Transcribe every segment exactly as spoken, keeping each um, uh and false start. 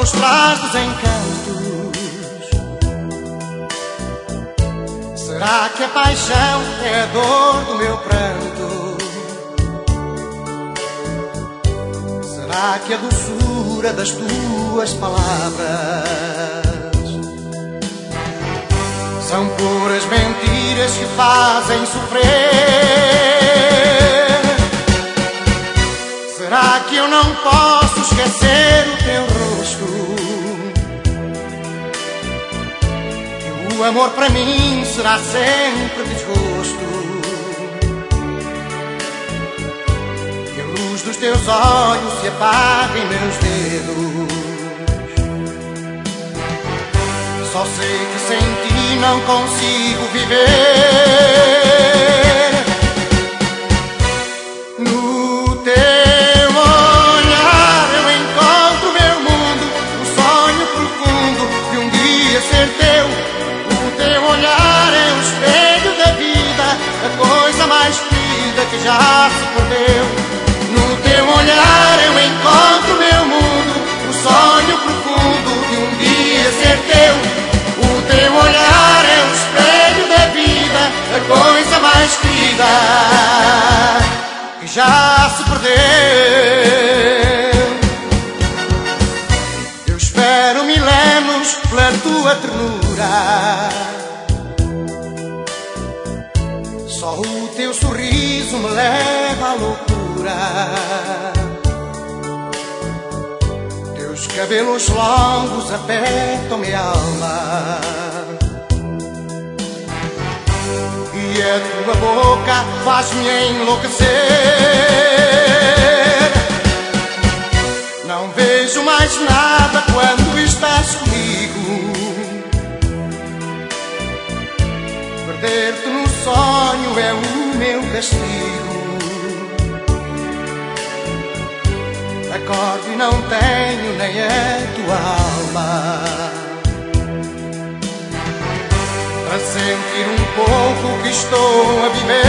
nos traz desencantos? Será que a paixão é a dor do meu pranto? Será que a doçura das tuas palavras são puras mentiras que fazem sofrer? Será que eu não posso esquecer o teu rosto? Que o amor para mim será sempre desgosto. Que a luz dos teus olhos se apague em meus dedos. Só sei que sem ti não consigo viver. No teu olhar eu encontro o meu mundo, o sonho profundo de um dia ser teu. O teu olhar é o espelho da vida, a coisa mais querida que já se perdeu. No teu olhar eu encontro o meu mundo, o sonho profundo de um dia ser teu. O teu olhar é o espelho da vida, a coisa mais querida que já se perdeu. Eu espero milénios pela tua ternura. Só o teu sorriso me leva à loucura. Teus cabelos longos apertam-me a alma. E a tua boca faz-me enlouquecer. Não vejo mais nada quando estás comigo. Perder-te no sonho é o meu castigo. Acordo e não tenho nem a tua alma para sentir um pouco que estou a viver.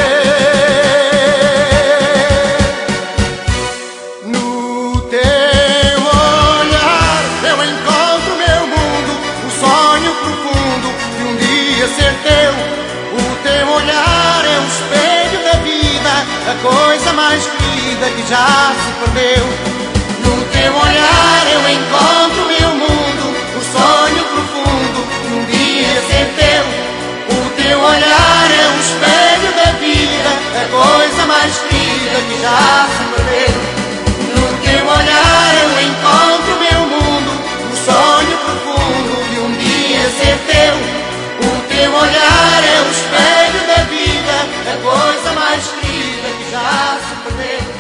No teu olhar eu encontro o meu mundo, o sonho profundo de um dia ser teu. O teu olhar é o espelho da vida, a coisa mais querida que já se perdeu. No teu olhar eu encontro o meu mundo, o sonho profundo de um dia ser teu. O teu olhar é o espelho da vida, a coisa mais querida que já se perdeu. No teu olhar eu encontro o meu mundo, o sonho profundo de um dia ser teu. O teu olhar é o espelho da vida, a coisa mais querida que já se perdeu.